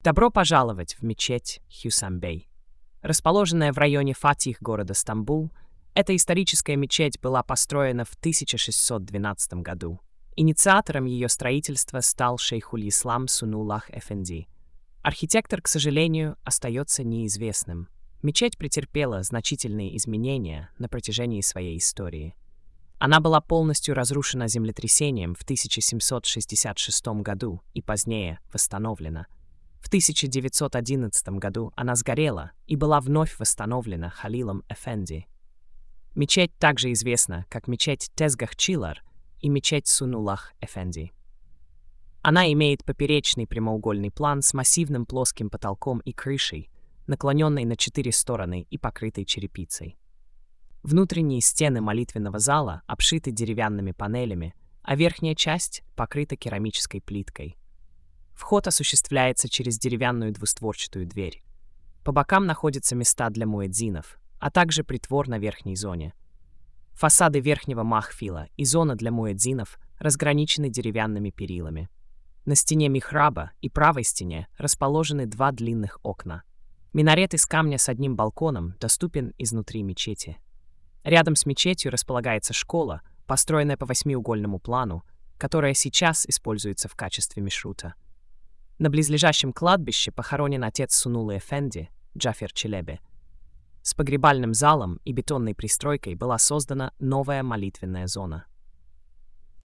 Добро пожаловать в мечеть Хюсам-бей. Расположенная в районе Фатих города Стамбул, эта историческая мечеть была построена в 1612 году. Инициатором ее строительства стал шейхуль-ислам Сунуллах Эфенди. Архитектор, к сожалению, остается неизвестным. Мечеть претерпела значительные изменения на протяжении своей истории. Она была полностью разрушена землетрясением в 1766 году и позднее восстановлена. В 1911 году она сгорела и была вновь восстановлена Халилом Эфенди. Мечеть также известна как мечеть Тезгах-Чилар и мечеть Сунуллах Эфенди. Она имеет поперечный прямоугольный план с массивным плоским потолком и крышей, наклоненной на 4 стороны и покрытой черепицей. Внутренние стены молитвенного зала обшиты деревянными панелями, а верхняя часть покрыта керамической плиткой. Вход осуществляется через деревянную двустворчатую дверь. По бокам находятся места для муэдзинов, а также притвор на верхней зоне. Фасады верхнего махфила и зона для муэдзинов разграничены деревянными перилами. На стене михраба и правой стене расположены 2 длинных окна. Минарет из камня с одним балконом доступен изнутри мечети. Рядом с мечетью располагается школа, построенная по 8-угольному плану, которая сейчас используется в качестве мишрута. На близлежащем кладбище похоронен отец Сунуллы Эфенди, Джафер Челеби. С погребальным залом и бетонной пристройкой была создана новая молитвенная зона.